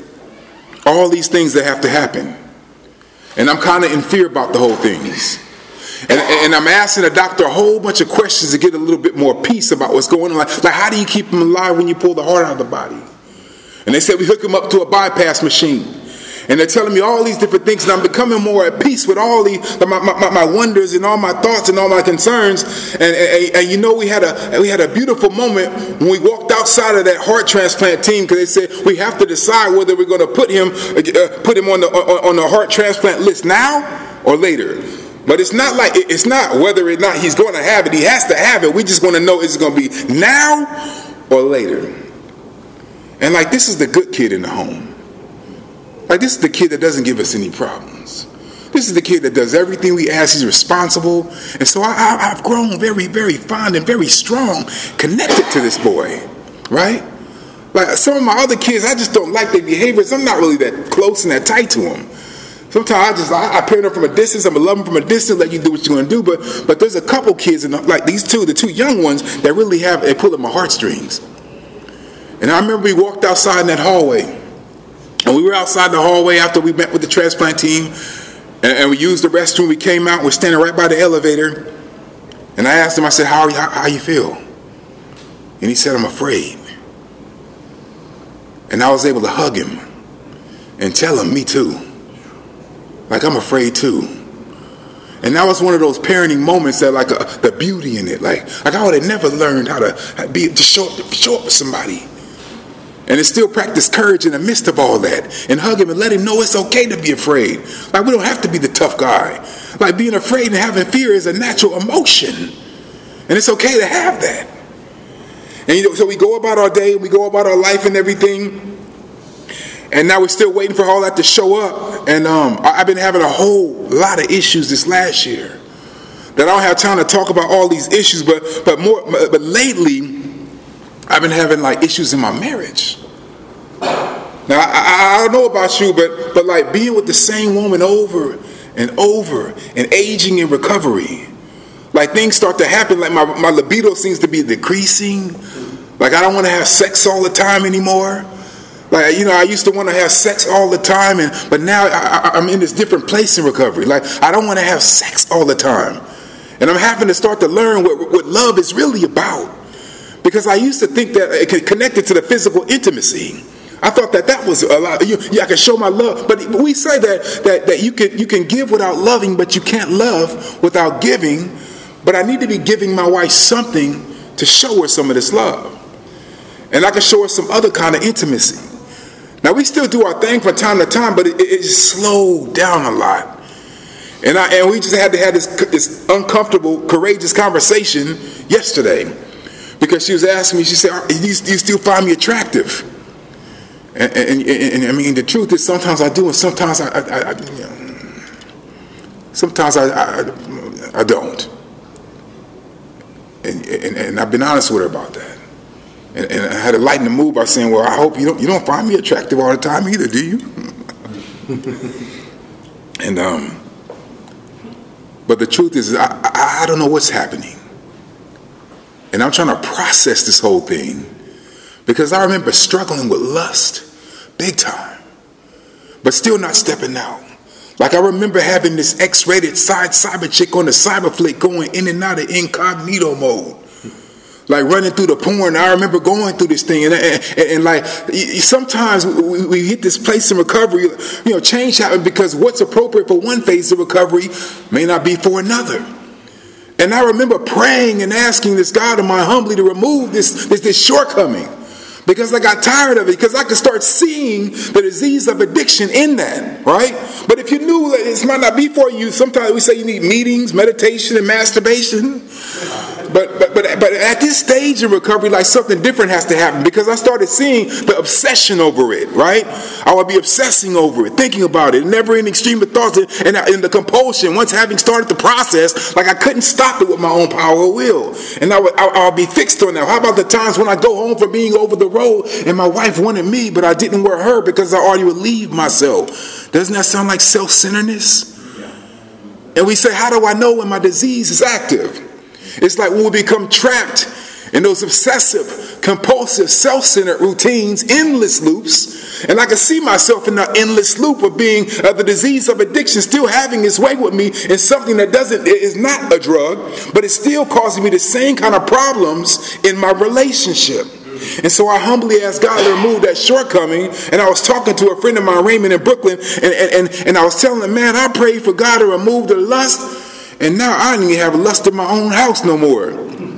all these things that have to happen. And I'm kind of in fear about the whole things. And, and I'm asking the doctor a whole bunch of questions to get a little bit more peace about what's going on. Like, like how do you keep him alive when you pull the heart out of the body? And they said we hook him up to a bypass machine. And they're telling me all these different things, and I'm becoming more at peace with all the my, my, my wonders and all my thoughts and all my concerns. And, and, and you know, we had a we had a beautiful moment when we walked outside of that heart transplant team, because they said we have to decide whether we're going to put him uh, put him on the on the heart transplant list now or later. But it's not like it's not whether or not he's going to have it. He has to have it. We just want to know, is it going to be now or later? And like, this is the good kid in the home. Like, this is the kid that doesn't give us any problems. This is the kid that does everything we ask. He's responsible. And so I, I, I've grown very, very fond and very strong, connected to this boy, right? Like some of my other kids, I just don't like their behaviors. I'm not really that close and that tight to them. Sometimes I just, I, I parent them from a distance. I'm going to love them from a distance, let you do what you're going to do. But but there's a couple kids, in the, like these two, the two young ones, that really have, they pull at my heartstrings. And I remember we walked outside in that hallway. And we were outside the hallway after we met with the transplant team. And, and we used the restroom. We came out. We're standing right by the elevator. And I asked him, I said, how, are you, how, how you feel? And he said, I'm afraid. And I was able to hug him and tell him, me too. Like, I'm afraid too. And that was one of those parenting moments that, like, uh, the beauty in it. Like, like I would have never learned how to be to show up, to show up with somebody. And it's still practice courage in the midst of all that. And hug him and let him know it's okay to be afraid. Like, we don't have to be the tough guy. Like, being afraid and having fear is a natural emotion. And it's okay to have that. And you know, so we go about our day, we go about our life and everything. And now we're still waiting for all that to show up. And um, I've been having a whole lot of issues this last year that I don't have time to talk about all these issues. But but more but lately, I've been having like issues in my marriage. Now I, I don't know about you, but but like being with the same woman over and over and aging in recovery, like things start to happen. Like my my libido seems to be decreasing. Like I don't want to have sex all the time anymore. Like, you know, I used to want to have sex all the time, and but now I, I, I'm in this different place in recovery. Like, I don't want to have sex all the time. And I'm having to start to learn what, what love is really about. Because I used to think that it connected to the physical intimacy. I thought that that was a lot. You, yeah, I can show my love. But we say that, that, that you can, you can give without loving, but you can't love without giving. But I need to be giving my wife something to show her some of this love. And I can show her some other kind of intimacy. Now, we still do our thing from time to time, but it, it just slowed down a lot. And I and we just had to have this, this uncomfortable, courageous conversation yesterday. Because she was asking me, she said, do you, do you still find me attractive? And, and, and, and I mean, the truth is sometimes I do, and sometimes I, I, I you know, sometimes I, I, I don't. And, and, and I've been honest with her about that. And, and I had to lighten the mood by saying, well, I hope you don't you don't find me attractive all the time either, do you? and um, but the truth is, I, I I don't know what's happening, and I'm trying to process this whole thing because I remember struggling with lust, big time, but still not stepping out. Like I remember having this X-rated side cyber chick on the cyber flick going in and out of incognito mode. Like running through the porn. I remember going through this thing. And, and, and, and like, sometimes we, we hit this place in recovery, you know, change happens because what's appropriate for one phase of recovery may not be for another. And I remember praying and asking this God of mine humbly to remove this, this, this shortcoming. Because I got tired of it. Because I could start seeing the disease of addiction in that, right? But if you knew that it might not be for you, sometimes we say you need meetings, meditation, and masturbation. But but but but at this stage in recovery, like something different has to happen because I started seeing the obsession over it, right? I would be obsessing over it, thinking about it, never-ending stream of thoughts, and in the compulsion. Once having started the process, like I couldn't stop it with my own power or will, and I would I, I'll be fixed on that. How about the times when I go home from being over the road and my wife wanted me, but I didn't want her because I already relieved myself? Doesn't that sound like self-centeredness? And we say, how do I know when my disease is active? It's like when we become trapped in those obsessive, compulsive, self-centered routines, endless loops. And I can see myself in the endless loop of being uh, the disease of addiction still having its way with me in something that doesn't is not a drug, but it's still causing me the same kind of problems in my relationship. And so I humbly asked God to remove that shortcoming. And I was talking to a friend of mine, Raymond, in Brooklyn, and, and, and, and I was telling him, man, I prayed for God to remove the lust. And now I don't even have lust in my own house no more.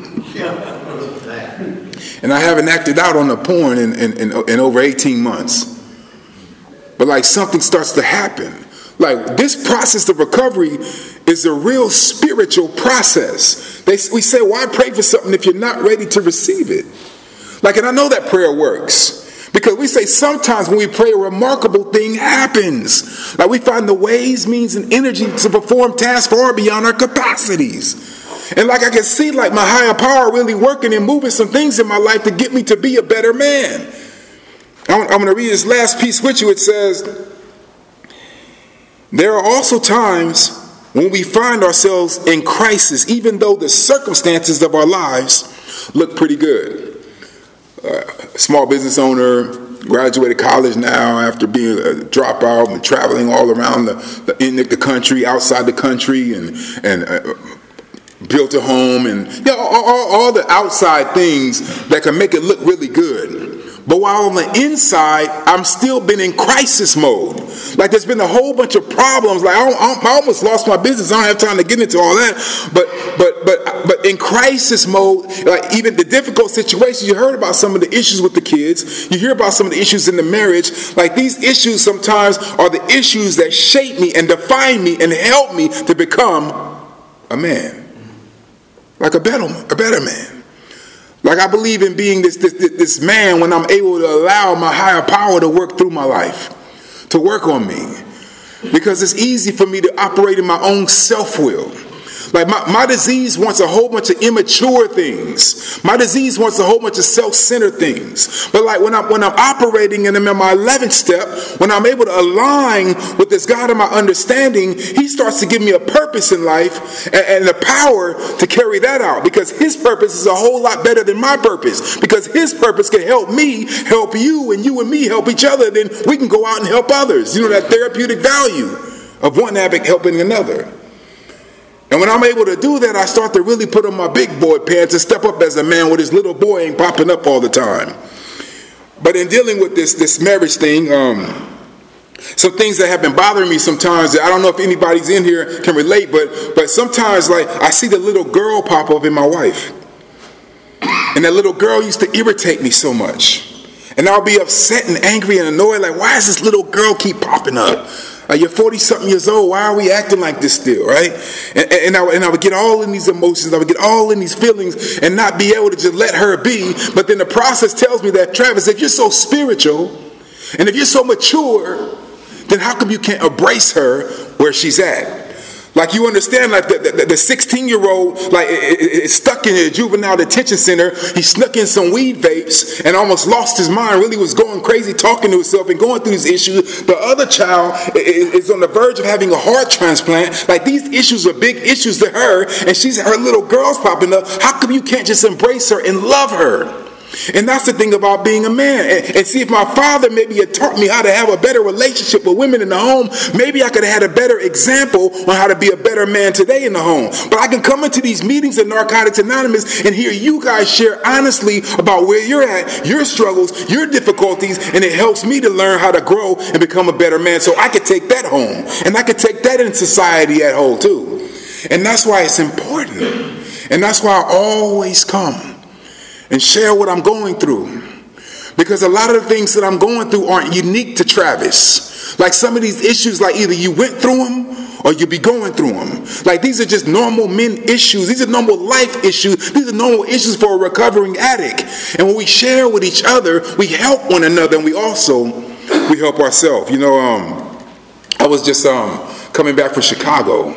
And I haven't acted out on the porn in, in, in, in over eighteen months. But like something starts to happen. Like this process of recovery is a real spiritual process. They, we say, why pray for something if you're not ready to receive it? Like, and I know that prayer works. Because we say sometimes when we pray, a remarkable thing happens. Like we find the ways, means, and energy to perform tasks far beyond our capacities. And like I can see like my higher power really working and moving some things in my life to get me to be a better man. I'm, I'm going to read this last piece with you. It says, there are also times when we find ourselves in crisis, even though the circumstances of our lives look pretty good. Uh, small business owner, graduated college now after being a dropout and traveling all around the, the in the country, outside the country, and and uh, built a home, and you know, all, all, all the outside things that can make it look really good. But while on the inside, I'm still been in crisis mode. Like there's been a whole bunch of problems. Like I, I almost lost my business. I don't have time to get into all that. But but but but in crisis mode, like even the difficult situations, you heard about some of the issues with the kids. You hear about some of the issues in the marriage. Like these issues sometimes are the issues that shape me and define me and help me to become a man, like a better a better man. Like I believe in being this, this this man when I'm able to allow my higher power to work through my life, to work on me. Because it's easy for me to operate in my own self-will. Like my, my disease wants a whole bunch of immature things. My disease wants a whole bunch of self-centered things. But like when I'm when I'm operating and I'm in my eleventh step, when I'm able to align with this God of my understanding, he starts to give me a purpose in life and, and the power to carry that out. Because his purpose is a whole lot better than my purpose. Because his purpose can help me help you, and you and me help each other. Then we can go out and help others. You know, that therapeutic value of one addict helping another. And when I'm able to do that, I start to really put on my big boy pants and step up as a man with his little boy ain't popping up all the time. But in dealing with this this marriage thing, um, some things that have been bothering me sometimes, I don't know if anybody's in here can relate, but but sometimes like I see the little girl pop up in my wife. And that little girl used to irritate me so much. And I'll be upset and angry and annoyed, like, why does this little girl keep popping up? Like, you're forty-something years old. Why are we acting like this still, right? And, and, I, and I would get all in these emotions. I would get all in these feelings and not be able to just let her be. But then the process tells me that, Travis, if you're so spiritual and if you're so mature, then how come you can't embrace her where she's at? Like, you understand, like the sixteen-year-old, like, is stuck in a juvenile detention center. He snuck in some weed vapes and almost lost his mind, really was going crazy, talking to himself and going through these issues. The other child is on the verge of having a heart transplant. Like, these issues are big issues to her, and she's her little girl's popping up. How come you can't just embrace her and love her? And that's the thing about being a man. And, and see, if my father maybe had taught me how to have a better relationship with women in the home, maybe I could have had a better example on how to be a better man today in the home. But I can come into these meetings at Narcotics Anonymous and hear you guys share honestly about where you're at, your struggles, your difficulties, and it helps me to learn how to grow and become a better man so I could take that home. And I could take that in society at whole too. And that's why it's important. And that's why I always come and share what I'm going through. Because a lot of the things that I'm going through aren't unique to Travis. Like some of these issues, like either you went through them or you be going through them. Like these are just normal men issues. These are normal life issues. These are normal issues for a recovering addict. And when we share with each other, we help one another, and we also, we help ourselves. You know, um, I was just um, coming back from Chicago,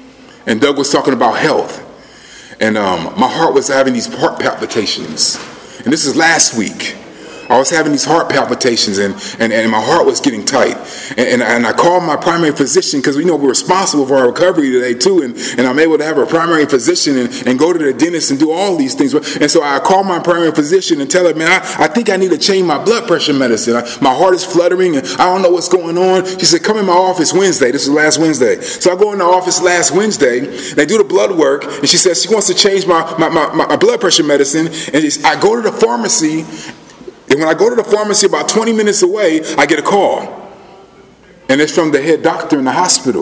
and Doug was talking about health. And um, my heart was having these heart palpitations. And this is last week. I was having these heart palpitations, and, and, and my heart was getting tight. And, and, and I called my primary physician, because we know we're responsible for our recovery today too, and, and I'm able to have a primary physician and, and go to the dentist and do all these things. And so I called my primary physician and tell her, man, I, I think I need to change my blood pressure medicine. I, my heart is fluttering, and I don't know what's going on. She said, come in my office Wednesday. This was last Wednesday. So I go in the office last Wednesday, they do the blood work, and she says she wants to change my, my, my, my blood pressure medicine. And I go to the pharmacy, and when I go to the pharmacy about twenty minutes away, I get a call. And it's from the head doctor in the hospital.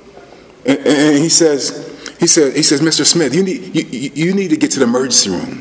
And, and he says, he says, he says, Mister Smith, you need, you, you need to get to the emergency room.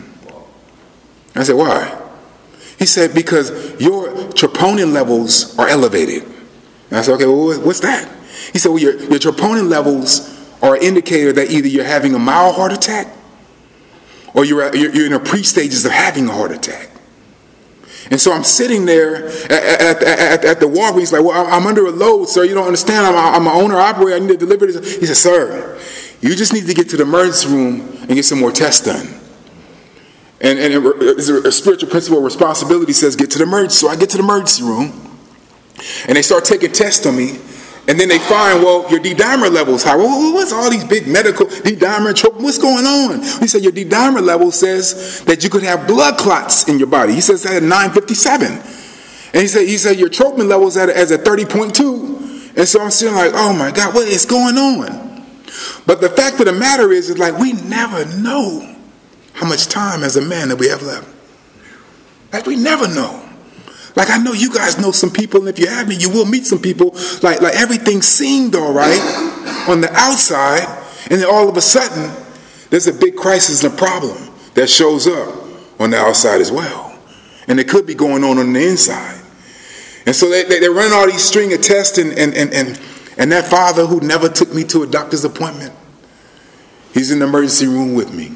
I said, why? He said, because your troponin levels are elevated. And I said, okay, well, what's that? He said, well, your, your troponin levels are an indicator that either you're having a mild heart attack or you're, you're, you're in the pre-stages of having a heart attack. And so I'm sitting there at, at, at, at the Walgreens like, well, I'm under a load, sir. You don't understand. I'm, I'm an owner-operator. I need to deliver this. He said, sir, you just need to get to the emergency room and get some more tests done. And, and it, a spiritual principle of responsibility says get to the emergency. So I get to the emergency room, and they start taking tests on me. And then they find, well, your D-dimer level is high. Well, what's all these big medical D-dimer, trope? What's going on? He said your D-dimer level says that you could have blood clots in your body. He says that at nine fifty-seven. And he said, he said your troponin level is at, as at thirty point two. And so I'm sitting like, oh my God, what is going on? But the fact of the matter is, is like we never know how much time as a man that we have left. Like we never know. Like I know you guys know some people, and if you haven't, you will meet some people. Like like everything seemed all right on the outside, and then all of a sudden, there's a big crisis and a problem that shows up on the outside as well, and it could be going on on the inside. And so they they, they run all these string of tests, and and and and and that father who never took me to a doctor's appointment, he's in the emergency room with me.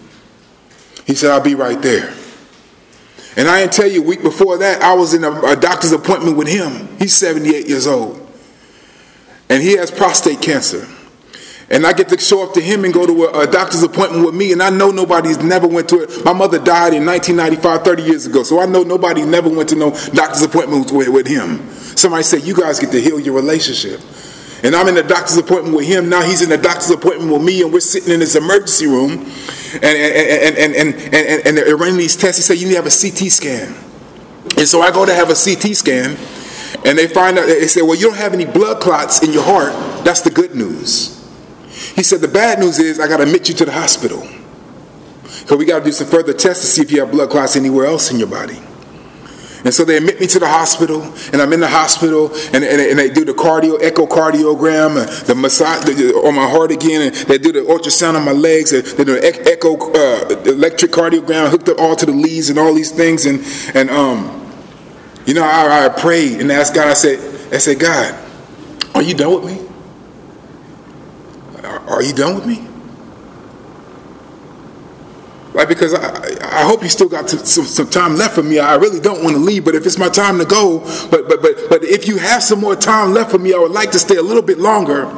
He said, "I'll be right there." And I didn't tell you, a week before that, I was in a, a doctor's appointment with him. He's seventy-eight years old. And he has prostate cancer. And I get to show up to him and go to a, a doctor's appointment with me, and I know nobody's never went to it. My mother died in nineteen ninety-five, thirty years ago, so I know nobody never went to no doctor's appointment with, with him. Somebody said, you guys get to heal your relationship. And I'm in a doctor's appointment with him. Now he's in a doctor's appointment with me, and we're sitting in this emergency room. And and, and, and, and, and, and they're running these tests. He said, you need to have a C T scan. And so I go to have a C T scan, and they find out, they say, well, you don't have any blood clots in your heart. That's the good news. He said, the bad news is I got to admit you to the hospital. So we got to do some further tests to see if you have blood clots anywhere else in your body. And so they admit me to the hospital, and I'm in the hospital, and, and, and they do the cardio, echocardiogram, and the massage the, on my heart again, and they do the ultrasound on my legs, and they do the echo, uh, electric cardiogram, hooked up all to the leads and all these things, and and um, you know, I, I prayed and asked God. I said, I said, God, are you done with me? Are, are you done with me? Right, because I, I hope you still got some, some time left for me. I really don't want to leave, but if it's my time to go, but but but but if you have some more time left for me, I would like to stay a little bit longer,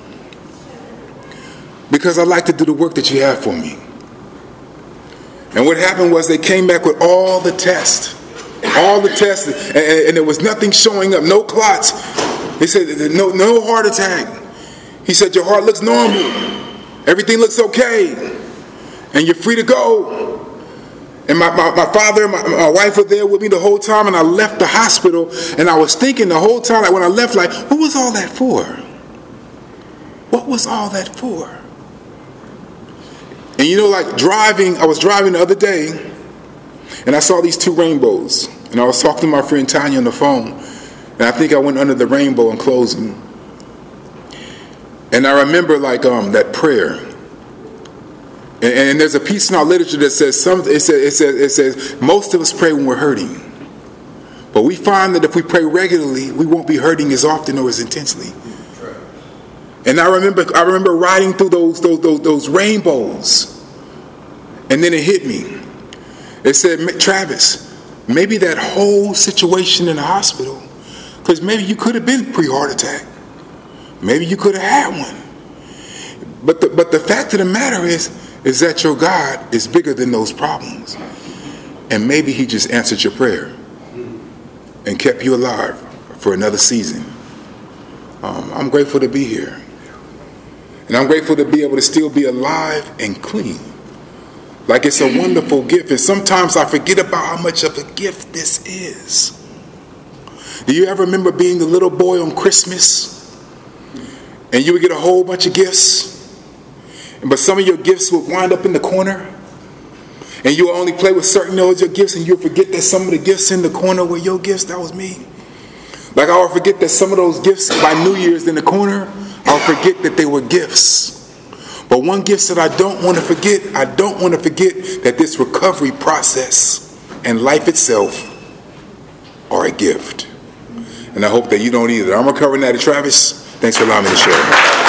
because I'd like to do the work that you have for me. And what happened was they came back with all the tests, all the tests, and, and there was nothing showing up, no clots. They said no no heart attack. He said your heart looks normal, everything looks okay. And you're free to go. And my, my, my father and my, my wife were there with me the whole time, and I left the hospital, and I was thinking the whole time, like when I left, like, what was all that for? What was all that for? And you know, like driving, I was driving the other day, and I saw these two rainbows. And I was talking to my friend Tanya on the phone, and I think I went under the rainbow in closing. And I remember like um, that prayer. And, and there's a piece in our literature that says some. It says, it says it says most of us pray when we're hurting, but we find that if we pray regularly, we won't be hurting as often or as intensely. And I remember I remember riding through those those those, those rainbows, and then it hit me. It said, Travis, maybe that whole situation in the hospital, because maybe you could have been pre-heart attack, maybe you could have had one, but the but the fact of the matter is. is that your God is bigger than those problems. And maybe he just answered your prayer and kept you alive for another season. Um, I'm grateful to be here. And I'm grateful to be able to still be alive and clean. Like it's a wonderful gift. And sometimes I forget about how much of a gift this is. Do you ever remember being the little boy on Christmas? And you would get a whole bunch of gifts? But some of your gifts will wind up in the corner, and you'll only play with certain of your gifts, and you'll forget that some of the gifts in the corner were your gifts. That was me. Like I'll forget that some of those gifts by New Year's in the corner, I'll forget that they were gifts. But one gift that I don't want to forget, I don't want to forget that this recovery process and life itself are a gift. And I hope that you don't either. I'm recovering Natty Travis. Thanks for allowing me to share.